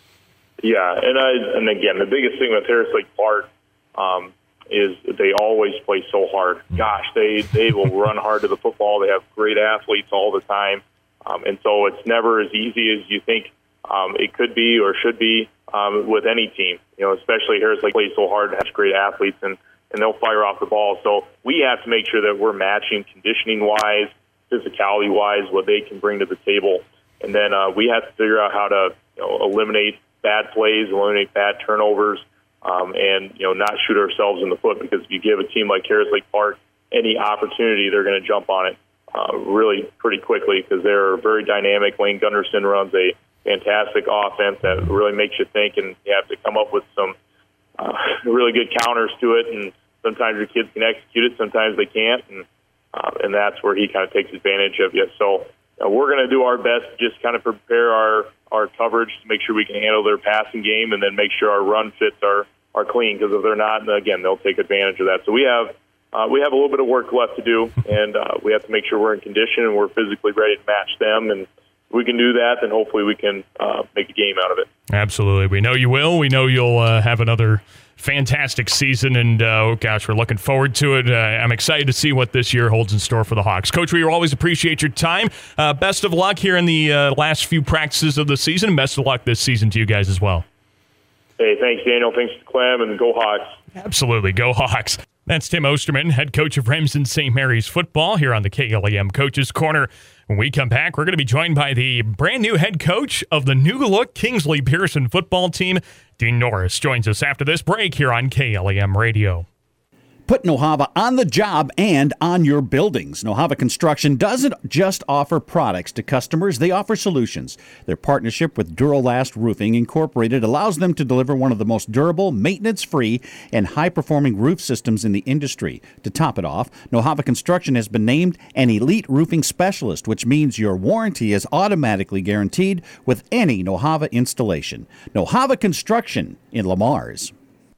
Yeah, and I and again, the biggest thing with Harris Lake Park um, is they always play so hard. Gosh, they they will run hard to the football. They have great athletes all the time, um, and so it's never as easy as you think um, it could be or should be um, with any team. You know, especially Harris Lake plays so hard and has great athletes, and and they'll fire off the ball. So we have to make sure that we're matching conditioning wise, physicality wise, what they can bring to the table, and then uh, we have to figure out how to you know, eliminate bad plays, eliminate bad turnovers, um, and you know not shoot ourselves in the foot, because if you give a team like Harris Lake Park any opportunity, they're going to jump on it uh, really pretty quickly, because they're very dynamic. Lane Gunderson runs a fantastic offense that really makes you think, and you have to come up with some uh, really good counters to it, and sometimes your kids can execute it, sometimes they can't, and uh, and that's where he kind of takes advantage of you. So uh, we're going to do our best to just kind of prepare our our coverage to make sure we can handle their passing game, and then make sure our run fits are, are clean, because if they're not, then again, they'll take advantage of that. So we have uh, we have a little bit of work left to do, and uh, we have to make sure we're in condition and we're physically ready to match them. And if we can do that, then hopefully we can uh, make a game out of it. Absolutely. We know you will. We know you'll uh, have another fantastic season, and uh, oh gosh, we're looking forward to it. Uh, I'm excited to see what this year holds in store for the Hawks. Coach, we always appreciate your time. Uh, best of luck here in the uh, last few practices of the season, and best of luck this season to you guys as well. Hey, thanks, Daniel. Thanks to Clem, and go Hawks. Absolutely. Go Hawks. That's Tim Osterman, head coach of Remsen Saint Mary's football here on the K L E M Coaches Corner. When we come back, we're going to be joined by the brand new head coach of the new-look Kingsley Pearson football team. Dean Norris joins us after this break here on K L E M Radio. Put Nohava on the job and on your buildings. Nohava Construction doesn't just offer products to customers, they offer solutions. Their partnership with Duralast Roofing Incorporated allows them to deliver one of the most durable, maintenance-free, and high-performing roof systems in the industry. To top it off, Nohava Construction has been named an elite roofing specialist, which means your warranty is automatically guaranteed with any Nohava installation. Nohava Construction in Lamar's.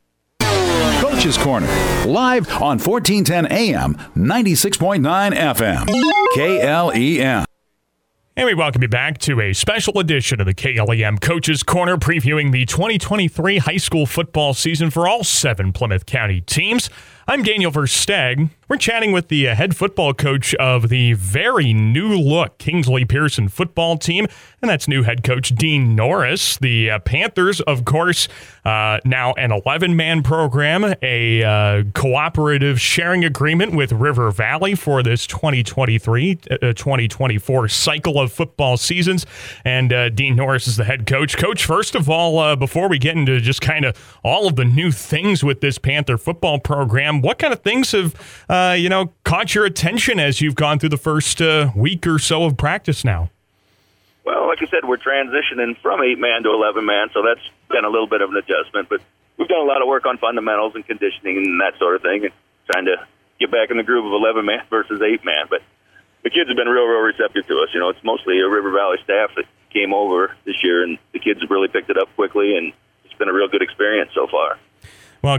Coach's Corner, live on fourteen ten A M, ninety-six point nine F M, K L E M. And we welcome you back to a special edition of the K L E M Coach's Corner, previewing the twenty twenty-three high school football season for all seven Plymouth County teams. I'm Daniel Versteg. We're chatting with the head football coach of the very new-look Kingsley Pearson football team, and that's new head coach Dean Norris. The uh, Panthers, of course, uh, now an eleven-man program, a uh, cooperative sharing agreement with River Valley for this twenty twenty-three twenty twenty-four cycle of football seasons, and uh, Dean Norris is the head coach. Coach, first of all, uh, before we get into just kind of all of the new things with this Panther football program, what kind of things have, uh, you know, caught your attention as you've gone through the first uh, week or so of practice now? Well, like I said, we're transitioning from eight-man to eleven-man, so that's been a little bit of an adjustment. But we've done a lot of work on fundamentals and conditioning and that sort of thing, and trying to get back in the groove of eleven-man versus eight-man. But the kids have been real, real receptive to us. You know, it's mostly a River Valley staff that came over this year, and the kids have really picked it up quickly, and it's been a real good experience so far. Well,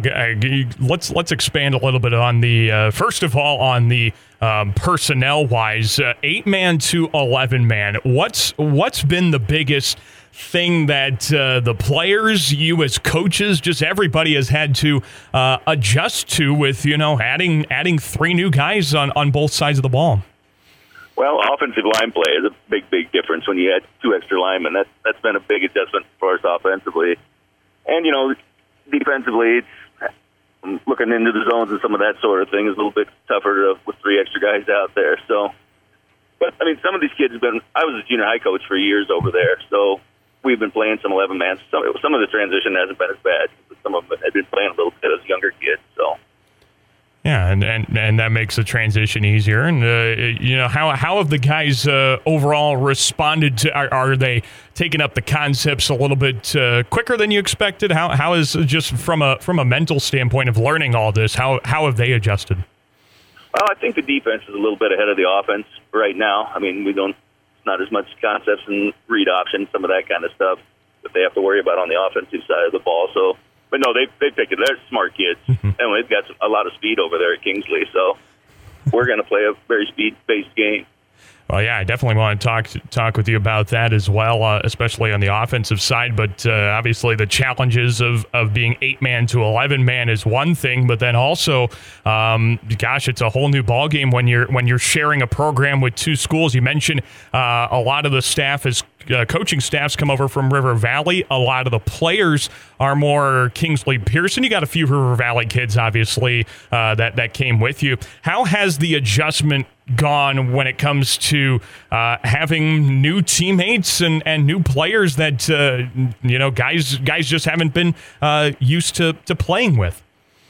let's let's expand a little bit on the uh, first of all on the um, personnel wise, uh, eight man to eleven man. What's what's been the biggest thing that uh, the players, you as coaches, just everybody has had to uh, adjust to with you know adding adding three new guys on, on both sides of the ball? Well, offensive line play is a big, big difference when you add two extra linemen. That's that's been a big adjustment for us offensively, and you know. Defensively, it's looking into the zones and some of that sort of thing is a little bit tougher to, with three extra guys out there. So, but I mean, some of these kids have been. I was a junior high coach for years over there, so we've been playing some eleven man. Some some of the transition hasn't been as bad. Some of them had been playing a little bit as younger kids. So, Yeah, and, and, and that makes the transition easier. And, uh, you know, how how have the guys uh, overall responded to, are, are they taking up the concepts a little bit uh, quicker than you expected? How How is, just from a from a mental standpoint of learning all this, how how have they adjusted? Well, I think the defense is a little bit ahead of the offense right now. I mean, we don't, not as much concepts and read options, some of that kind of stuff that they have to worry about on the offensive side of the ball. So, but no, they they picked it. They're smart kids, mm-hmm. and they've got some, a lot of speed over there at Kingsley. So we're going to play a very speed-based game. Well, yeah, I definitely want to talk talk with you about that as well, uh, especially on the offensive side. But uh, obviously, the challenges of, of being eight man to eleven man is one thing, but then also, um, gosh, it's a whole new ballgame when you're when you're sharing a program with two schools. You mentioned uh, a lot of the staff is. Uh, coaching staffs come over from River Valley. A lot of the players are more Kingsley Pearson. You got a few River Valley kids, obviously, uh, that, that came with you. How has the adjustment gone when it comes to uh, having new teammates and, and new players that, uh, you know, guys guys just haven't been uh, used to, to playing with?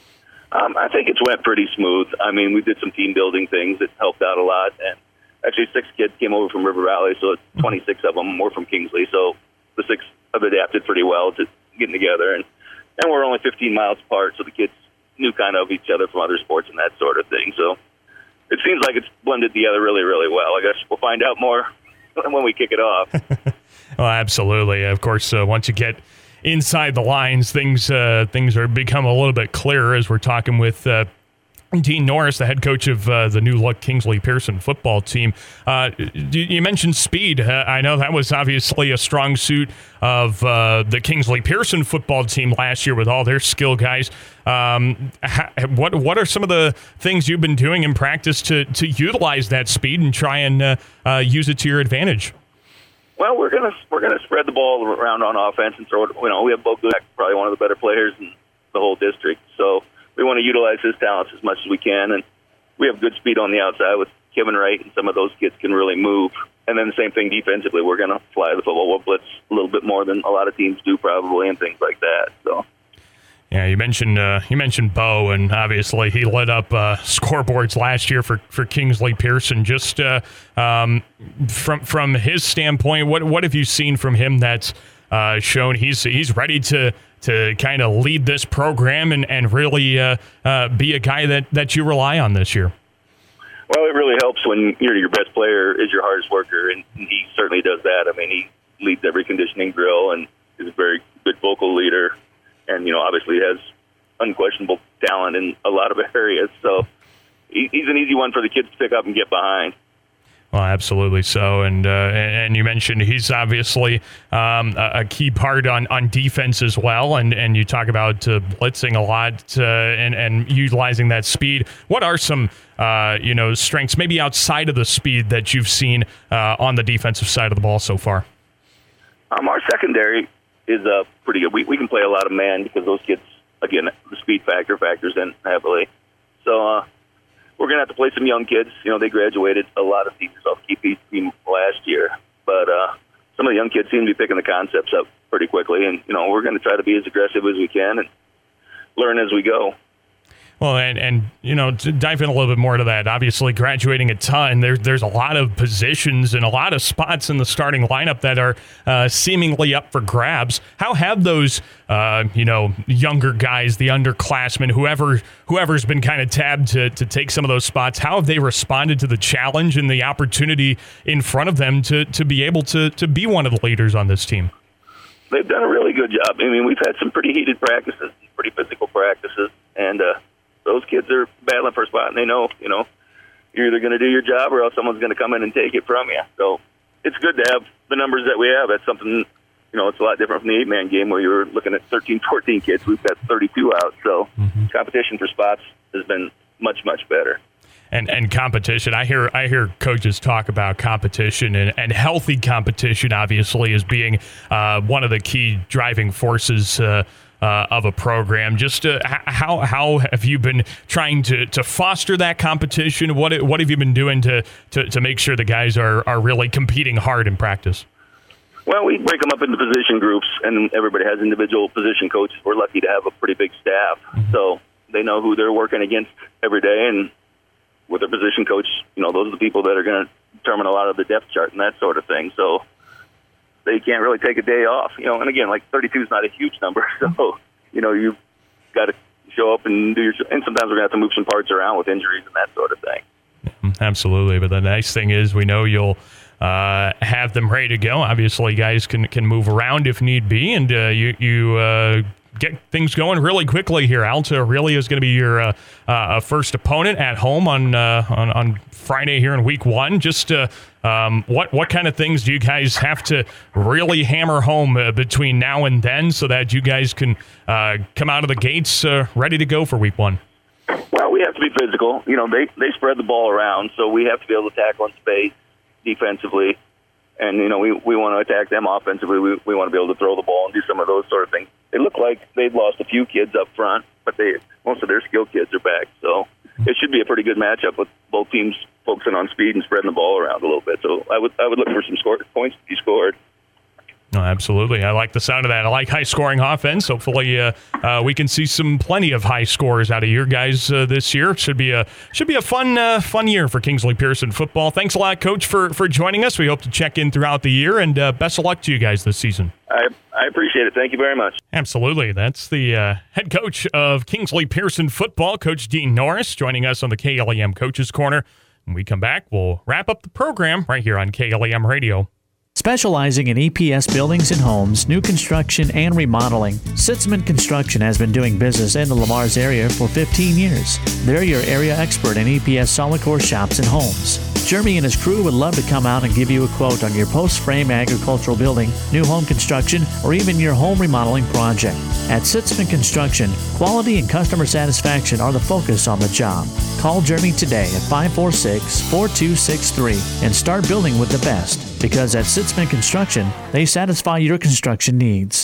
Um, I think it's went pretty smooth. I mean, we did some team building things that helped out a lot, and actually, six kids came over from River Valley, so twenty-six of them were from Kingsley. So the six have adapted pretty well to getting together. And, and we're only fifteen miles apart, so the kids knew kind of each other from other sports and that sort of thing. So it seems like it's blended together really, really well. I guess we'll find out more when we kick it off. Well, absolutely. Of course, uh, once you get inside the lines, things uh, things are become a little bit clearer as we're talking with uh, Dean Norris, the head coach of uh, the new look Kingsley Pearson football team. Uh, you mentioned speed. Uh, I know that was obviously a strong suit of uh, the Kingsley Pearson football team last year with all their skill guys. Um, ha- what what are some of the things you've been doing in practice to to utilize that speed and try and uh, uh, use it to your advantage? Well, we're gonna we're gonna spread the ball around on offense and throw it. You know, we have Bo Gulak, probably one of the better players in the whole district. So we want to utilize his talents as much as we can, and we have good speed on the outside with Kevin Wright, and some of those kids can really move. And then the same thing defensively. We're going to fly the football. We'll blitz a little bit more than a lot of teams do probably, and things like that. So. Yeah, you mentioned uh, you mentioned Bo, and obviously he lit up uh, scoreboards last year for, for Kingsley Pearson. Just uh, um, from from his standpoint, what what have you seen from him that's uh, shown he's he's ready to to kind of lead this program and and really uh, uh, be a guy that, that you rely on this year? Well, it really helps when you're your best player is your hardest worker, and he certainly does that. I mean, he leads every conditioning drill and is a very good vocal leader. And, you know, obviously has unquestionable talent in a lot of areas. So he's an easy one for the kids to pick up and get behind. Well, absolutely so. And uh, and you mentioned he's obviously um, a key part on, on defense as well. And, and you talk about uh, blitzing a lot uh, and, and utilizing that speed. What are some, uh, you know, strengths maybe outside of the speed that you've seen uh, on the defensive side of the ball so far? Um, our secondary is uh, pretty good. We, we can play a lot of man because those kids, again, the speed factor factors in heavily. So uh, we're going to have to play some young kids. You know, they graduated a lot of seniors off K P team last year. But uh, some of the young kids seem to be picking the concepts up pretty quickly. And, you know, we're going to try to be as aggressive as we can and learn as we go. Well, and, and you know, to dive in a little bit more to that, obviously graduating a ton, there, there's a lot of positions and a lot of spots in the starting lineup that are uh, seemingly up for grabs. How have those, uh, you know, younger guys, the underclassmen, whoever, whoever's been kind of tabbed to, to take some of those spots, how have they responded to the challenge and the opportunity in front of them to, to be able to, to be one of the leaders on this team? They've done a really good job. I mean, we've had some pretty heated practices, pretty physical practices, and uh, those kids are battling for a spot, and they know, you know, you're either going to do your job or else someone's going to come in and take it from you. So it's good to have the numbers that we have. That's something, you know, it's a lot different from the eight-man game where you were looking at thirteen, fourteen kids. We've got thirty-two out. So mm-hmm. competition for spots has been much, much better. And and competition, I hear I hear coaches talk about competition and, and healthy competition, obviously, as being uh, one of the key driving forces uh, uh, of a program. Just uh, how how have you been trying to, to foster that competition? What what have you been doing to, to, to make sure the guys are, are really competing hard in practice? Well, we break them up into position groups, and everybody has individual position coaches. We're lucky to have a pretty big staff, mm-hmm. so they know who they're working against every day, and with their position coach, you know, those are the people that are going to determine a lot of the depth chart and that sort of thing. So they can't really take a day off, you know. And again, like thirty-two is not a huge number, so you know you've got to show up and do your. And sometimes we're going to have to move some parts around with injuries and that sort of thing. Absolutely, but the nice thing is we know you'll uh, have them ready to go. Obviously, guys can can move around if need be, and uh, you you. Uh, get things going really quickly here. Alta Aurelia is going to be your uh, uh, first opponent at home on, uh, on on Friday here in week one. Just uh, um, what what kind of things do you guys have to really hammer home uh, between now and then so that you guys can uh, come out of the gates uh, ready to go for week one? Well, we have to be physical. You know, they, they spread the ball around, so we have to be able to tackle in space defensively. And, you know, we, we want to attack them offensively. We, we want to be able to throw the ball and do some of those sort of things. They look like they've lost a few kids up front, but they most of their skill kids are back. So it should be a pretty good matchup with both teams focusing on speed and spreading the ball around a little bit. So I would I would look for some score, points to be scored. No, absolutely. I like the sound of that. I like high-scoring offense. Hopefully, uh, uh, we can see some plenty of high scores out of your guys uh, this year. Should be a should be a fun uh, fun year for Kingsley Pearson football. Thanks a lot, Coach, for, for joining us. We hope to check in throughout the year, and uh, best of luck to you guys this season. I I appreciate it. Thank you very much. Absolutely. That's the uh, head coach of Kingsley Pearson football, Coach Dean Norris, joining us on the K L E M Coaches Corner. When we come back, we'll wrap up the program right here on K L E M Radio. Specializing in E P S buildings and homes, new construction, and remodeling, Sitzman Construction has been doing business in the Lamar's area for fifteen years. They're your area expert in E P S solid core shops and homes. Jeremy and his crew would love to come out and give you a quote on your post-frame agricultural building, new home construction, or even your home remodeling project. At Sitzman Construction, quality and customer satisfaction are the focus on the job. Call Jeremy today at five four six, four two six three and start building with the best. Because at Sitzman Construction, they satisfy your construction needs.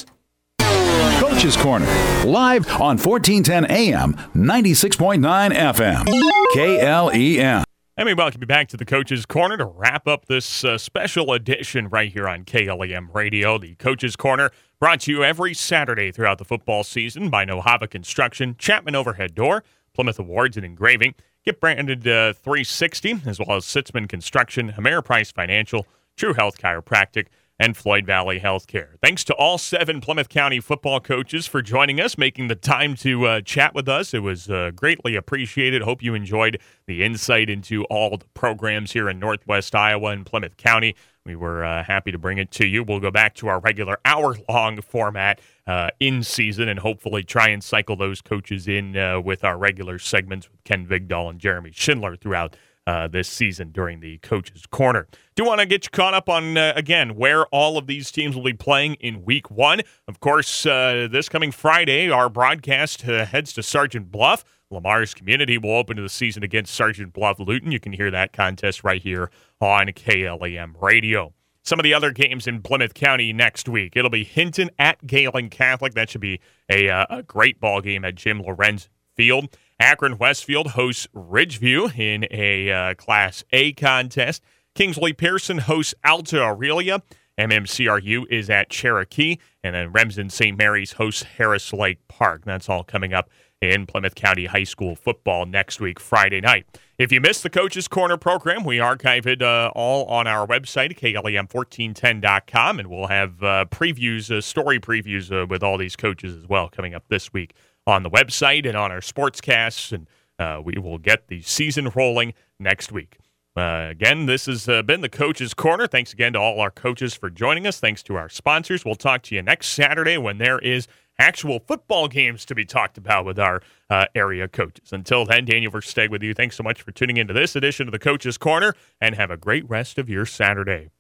Coach's Corner, live on fourteen ten A M, ninety-six point nine F M, K L E M. And we welcome you back to the Coach's Corner to wrap up this uh, special edition right here on K L E M Radio. The Coach's Corner brought to you every Saturday throughout the football season by Nohava Construction, Chapman Overhead Door, Plymouth Awards and Engraving, Get Branded uh, three sixty, as well as Sitzman Construction, Ameriprise Financial, True Health Chiropractic, and Floyd Valley Healthcare. Thanks to all seven Plymouth County football coaches for joining us, making the time to uh, chat with us. It was uh, greatly appreciated. Hope you enjoyed the insight into all the programs here in Northwest Iowa and Plymouth County. We were uh, happy to bring it to you. We'll go back to our regular hour-long format uh, in season and hopefully try and cycle those coaches in uh, with our regular segments with Ken Vigdahl and Jeremy Schindler throughout Uh, this season during the Coach's Corner. Do want to get you caught up on, uh, again, where all of these teams will be playing in week one. Of course, uh, this coming Friday, our broadcast uh, heads to Sergeant Bluff. Lamar's Community will open to the season against Sergeant Bluff Luton. You can hear that contest right here on K L E M Radio. Some of the other games in Plymouth County next week. It'll be Hinton at Galen Catholic. That should be a, uh, a great ball game at Jim Lorenz Field. Akron Westfield hosts Ridgeview in a uh, Class A contest. Kingsley Pearson hosts Alta Aurelia. M M C R U is at Cherokee. And then Remsen Saint Mary's hosts Harris Lake Park. That's all coming up in Plymouth County High School football next week, Friday night. If you missed the Coach's Corner program, we archive it uh, all on our website, K L E M fourteen ten dot com, and we'll have uh, previews, uh, story previews uh, with all these coaches as well coming up this week on the website and on our sportscasts, and uh, we will get the season rolling next week. Uh, again, this has uh, been the Coach's Corner. Thanks again to all our coaches for joining us. Thanks to our sponsors. We'll talk to you next Saturday when there is actual football games to be talked about with our uh, area coaches. Until then, Daniel Versteg with you. Thanks so much for tuning into this edition of the Coach's Corner, and have a great rest of your Saturday.